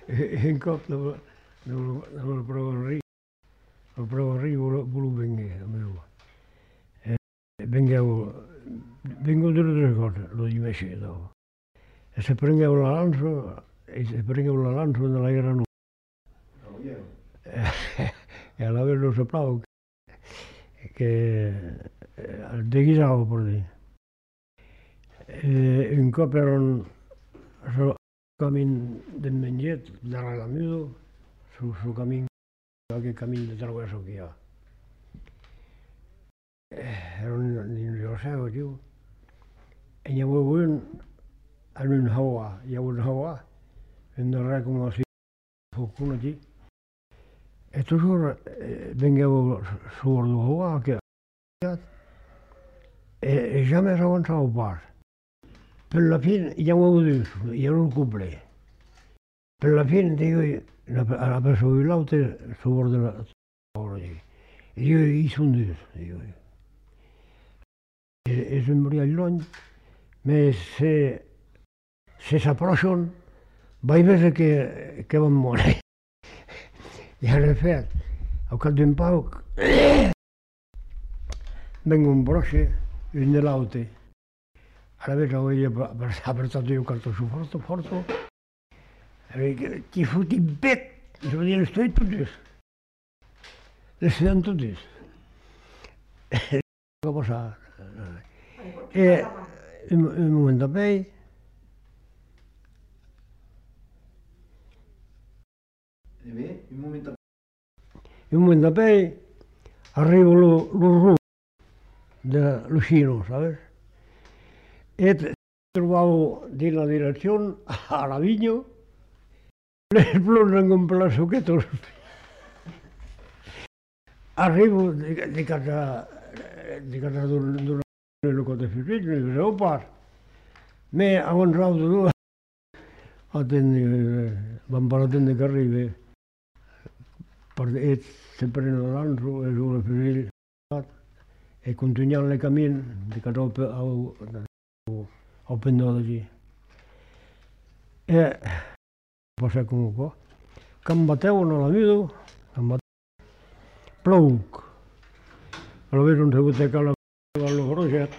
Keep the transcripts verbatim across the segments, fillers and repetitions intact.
un cop dopo dopo il Provo-Enrico, il Provo-Enrico venga a me. Vengevo, vengo delle tre cose, lo dicevo. E se prendevo la lancia, e se prendevo la lancia nella era nuova. E all'averlo saputo che deghizavo per lì. E un po' per un cammin del Menget, dalla Lamido, sul suo cammin, che cammin di traverso che ha. Era un José, diu. En je woon aan een hawa, je woon hawa, en dan raak ik me als voor die. E toujours vengevo sordo hawa che e jamais avanzavo pas. Per la fine gli avevo detto, io non couplé. Per la fine dico, la preso il laute sopra della e io gli sono detto, io. E sembra il logno. Mais se, se s'approchen, vaig veure que, que van morir. I en efecte, al cap d'un poc, vengo un broche, un de l'altre. Ara veig avui apertat io cartoccio forte, forte. E ti fotti bet, i sono dire, estoy totes. Le sedan totes. Què passa? E un, un moment dopo, un momento un moment dopo arrivo lo, lo ru de Lucino, ¿sabes? E trovavo nella direzione a Lavigno, esplosan con plasoquetos. Arrivo di, di casa, di casa d'una nel cote figlio, mi dicevo, opa, me avanzavo due, attende, van per attendere che arrivi, e se prendono l'altro e uno figlio, e continuiamo il cammino di casa al, al pendolo lì. E passa come qua, combattevano la vita, combattevano, plouc, lo vedo un seguito che allo progetto,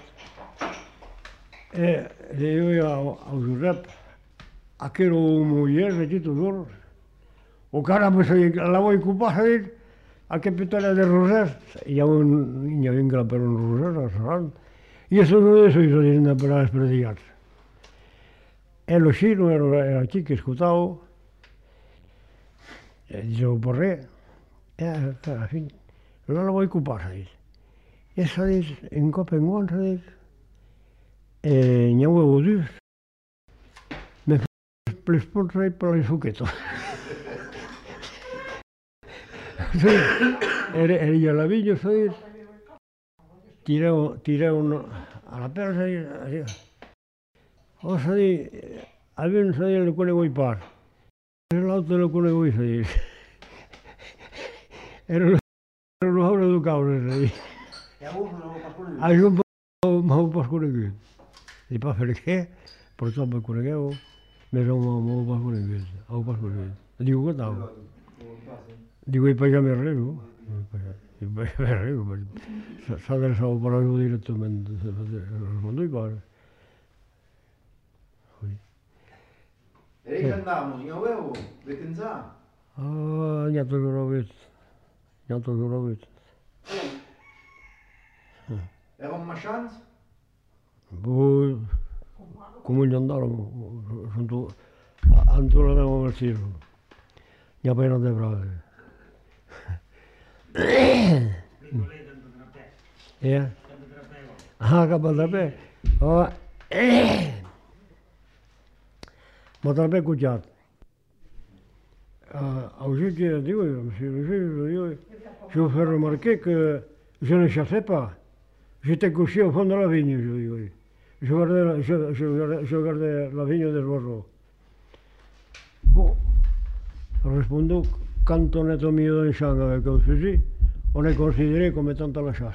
e io al Josep, a che ero moglie, di tutto, o cara la vuoi occupare, a capitale del Roser, hi ha un niño vinga per un Roser, al Serrant, i sono adesso io sono per les predicats. E lo scino era, era aquí che ascoltavo, e dicevo per re, e alla fine, non la vuoi occupare, e s'ha dit, un cop en guant s'ha dit, e n'hi avevo due, me fa les punts per les suquetos. Era, era io alla viglia, s'ha dit, tireu, tireu una, a la perla, s'ha dit, o s'ha dit, a mi s'ha dit, le conevo i par, e l'altre le conevo i, s'ha dit. Era una obra d'un caure, s'ha dit. Això m'ho pas conegut. I pas per què, però tot me conegueu, més o m'ho pas conegut, m'ho pas conegut. Diu, què tal? Diu, i per allà més res, no? I per allà més res, s'ha adreçat per això directament, respondo i cosa. E che andavamo, signor Uevo, per pensare? Ah, niente che l'ho visto, niente che l'ho visto. Era un machans? Poi, come gli andarono, sono ancora andiamo al circo, ne appena te bravi. Eh? Ah, capo da me? Oh, eh! Ma da me cucciato. Aujourd'hui, dico, monsieur le juge, je vous fais remarquer que je ne chassais pas. J'étais couché au fond de la vigne, je dis, oui. Je gardais la, je, je, je gardais la vigne des oiseaux. Bon, respondo, quand on est au milieu d'un champ avec un fusil, on est considéré comme étant à la chasse.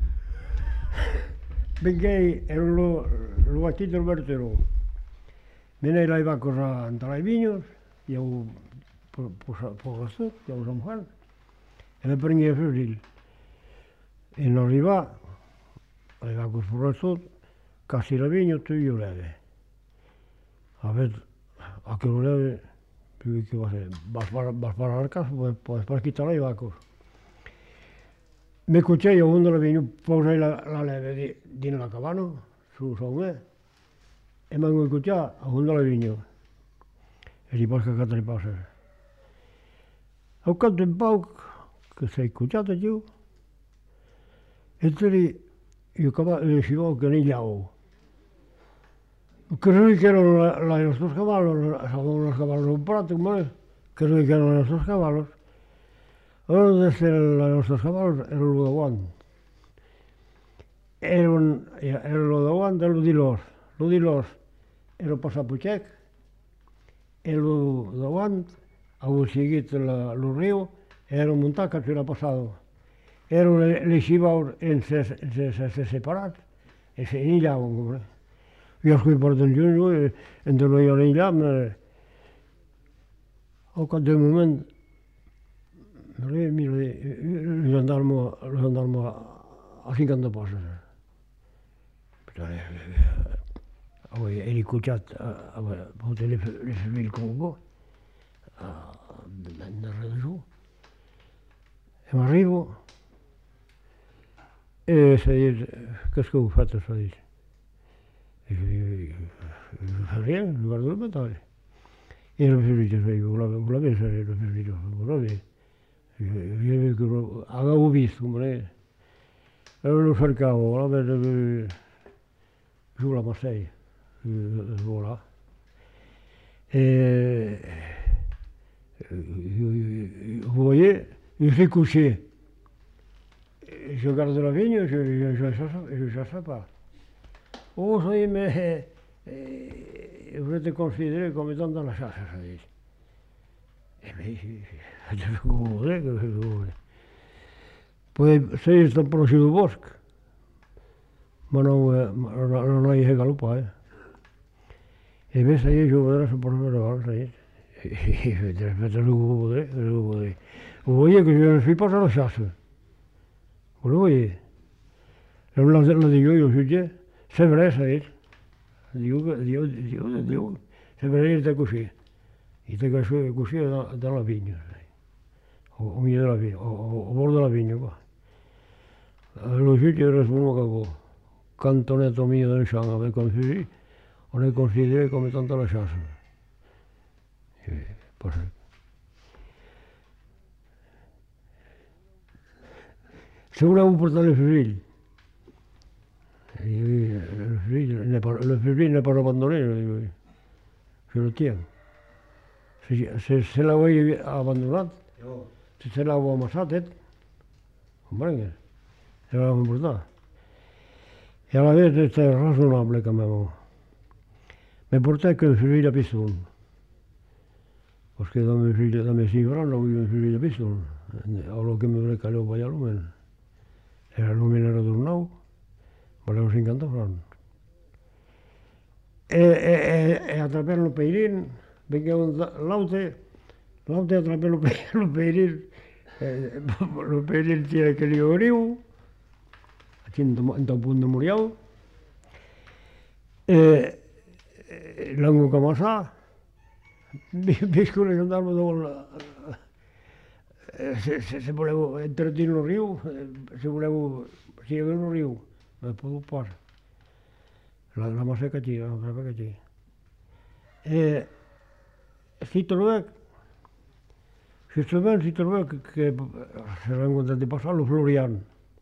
Perché ero lo, lo vattito del vertero. Me ne vai a correre tra i vignos, io posat, ja ho som fan. E me prengué a Fusil. E non arrivà, arrivà col posat, casi la vigna, tu io leve. Avete, a che lo leve, più che va a ser, vas para la casa, puedes para quitarla i vacos. Me cucciai a uno la vigna, posai la, la leve dins la cabana, su saume, e m'hanno cuccià a uno la vigna. E li pots cacare li passa. Au cap d'un poc, che sei cucciato giù, e te lì, io cavallo, si va che ne gliavo. Creí que eran la, la de nuestros caballos, son los caballos de un prato, ¿no? Creí que eran la de nuestros caballos. Ahora desde la de nuestros caballos era el Ludoguant. Era un, era el Ludoguant de l'Udilós. L'Udilós era el Passaputxec. El Ludoguant, avui seguit el riu, era un muntà que s'era passat. Era l'Eixibaur en se separat, e se inillaven, com jo escolhi per del juny, entre no hi ha l'enllam, al cap d'un moment, mira, el gendarme a cinquanta passes. Avui eri cucciat a poter le fer il Congo, darrere de su. E m'arribo, e s'ha dit, què és que heu fet, s'ha dit. E fa rien, je guardo le metall. E lo ferito, vous l'avez fait, lo ferito, vous l'avez. Avevo visto, come lo cercavo, l'avevo giù la Marseille, voilà. Et vous voyez, il s'est couché. Je garde la vigne, je ne cherche pas. Oh, ça y est, mais vous êtes considéré comme étant dans la chasse, ça dit. Eh bien, faites ce que vous voulez, que vous voulez. Pouvez seguir tan por el bosque, pero no, no, no hay que galopar. E ves ahí, yo verás por el verano, ahí. Y faites ce que vous voulez, que vous voulez. Vous voyez que je ne suis pas à la chasse. Vous le voyez. La digo yo, je c'est vrai, ça dit. Digo, digo, digo, digo, c'est vrai, il était couché. Il était couché dans, dans la vigne, au, au milieu de la vigne, au, au bord de la vigne, quoi. Le juge est responsable. Quand on est au milieu d'un champ avec un fusil, on est considéré comme étant à la chasse. Parce... Si vous voulez porter le fusil, le fusil n'est pas, le fusil n'est pas abandonné, je le tiens. Si, si se l'avais abandonat, si se l'avais amassat, comprengues? Se l'avais portat. Et à la vez, c'était raisonnable quand même. Me portais qu'un fusil à piston. Parce que dans mes, dans mes cinq francs, j'avais un fusil à piston. Alors que me voulait caler au Vallalumen. Et la lumen era d'un nou, valeu cinquanta francs. E, e, e atrapé el peirín, vengué l'aute, l'aute atrapé el peirín, el peirín tiene que li obriu, aquí en un punt de Muriau, l'hango camassà, visco les gendarmes de Se, se, se voleu entretenir el riu, si voleu, si hi hagués un riu, me podeu pas. La, la massa que aquí, la massa que aquí. Eh, si trobeu, si trobeu, si trobeu que, que se l'han encontrat de passar, lo Florian.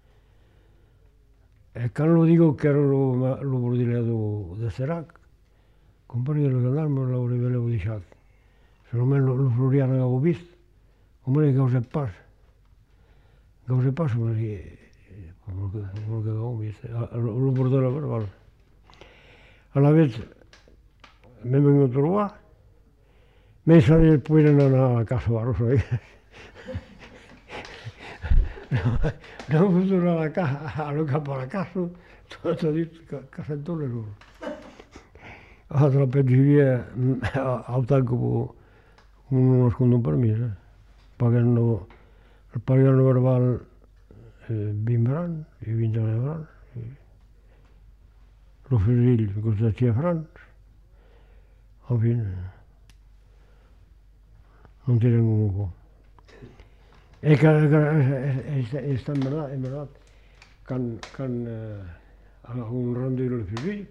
E quand lo digo que era lo, lo bordiledo de Serac, compagnie de gendarmes l'haureu deixat. Solament lo, lo Florian l'heu vist. Hombre, que us et pas. Que us et pas, com que heu vist. El portador verbal. A la vez m'hem vingut a trobar. M'he sabut poder anar a casa Barroso. No hem pogut anar a casa, a lo cap a la casa. Tot ha dit que s'ha tot les hores. Atrapet vivia al tanco uno nasconde un permesso, pagando, pagando verbal eh, vint francs, i vint francs, lo fusil costa sia francs, en fi, non ti rendono un po'. E che è stato con, con eh, un rondello di fusil,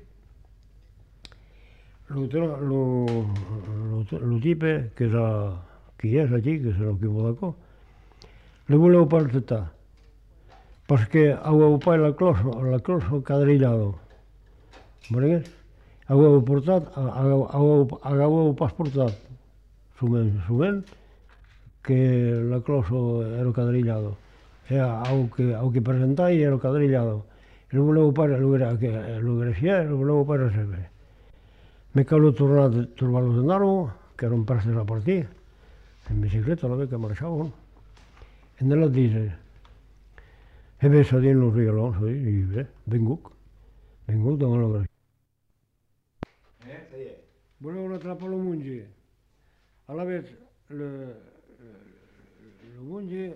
lo, lo, lo, lo tipe che sa chi è aquí, che se l'occupa d'acò, le volevo partire, perché avevo poi la closa, la closa cadrillado, ¿me avevo portato, avevo, avevo pas portato, sumen, sumen, que la closa era cadrillado, era algo que, algo que presentar y era cadrillado. E lo volevo para, lo era, che lo gracia, lo volevo para sempre. Mi calo tornato a trovarlo de nuovo, che era un pezzo da partire, in bicicletta la vecchia marciavano, e nella dice, e beh, sa di non regalò, so io, eh, vengo, vengo da una gracia. Eh, sai è. Volevano trappare lo mungi, alla vez, le, lo mungi,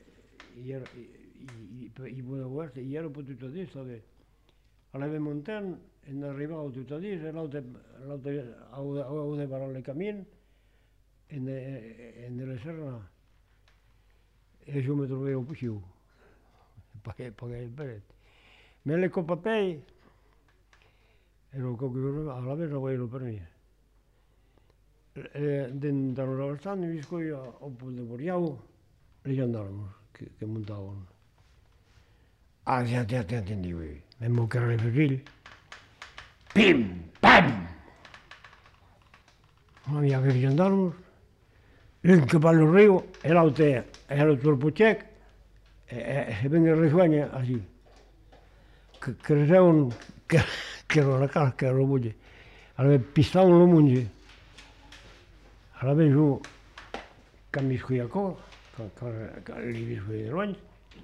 i volevo essere, ieri ho potuto dire, che alla montagna, e arrivavo tutto a dire, l'altro avevo di parare il cammino, e nelle serra, e io mi trovavo più più, perché il biglietto. Me le copapei, ero alla vez avevo per me. E dentro la stanza mi scoglio, ho potuto le gendarmi che, che montavano. Ah, ti attendivo io, mi moccare le fucili. Pim, pam! Ma mia che i gendarmi, un cavallo rio, e l'altro era il turpocec, e se vengono le suogne così. Credevano che era la casa, che era la moglie. Allora pistavano la moglie. Allora giù, che mi scuiacò, che li scuiacò di rogni,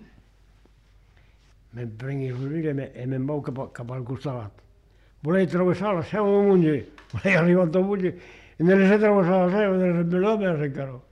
mi prendi il fucile e mi imbocca capo al costato. Volevo attraversare, siamo la moglie, volevo arrivare alla moglie, e nelle sette attraversare la sera, nelle rebellate mi arreccano.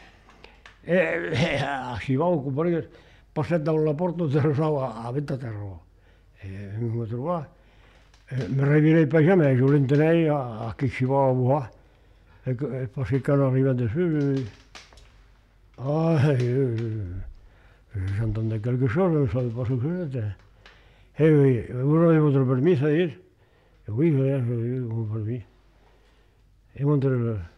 E arrivavo, perché passavo dalla porta e attraversavo a venti terra. E mi vengo a trovare, mi rivirei il pagame, io l'entenei a chi ci va a buonare. E poi che erano arrivati su, ah, j'entendais quelque chose, je ne savais pas ce que c'était. Eh oui, vous avez votre permis, ça y est? Oui, j'ai eu mon permis. E mentre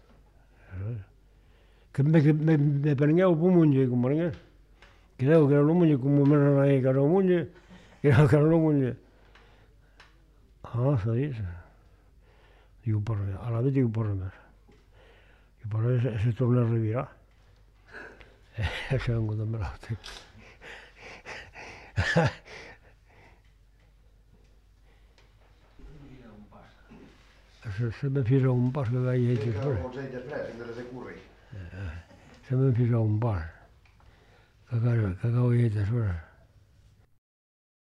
che mi prendevo per moglie, come credevo che era la moglie, come me non era che era la moglie, credevo che era la moglie. Ah, sai, dico per me, alla vita dico per me. E poi se, se torna a rivirare, e se vengo da me l'altro. Se, se mi fisa un pas che vai a fare. Se mi fisa un pas, che vai a fare.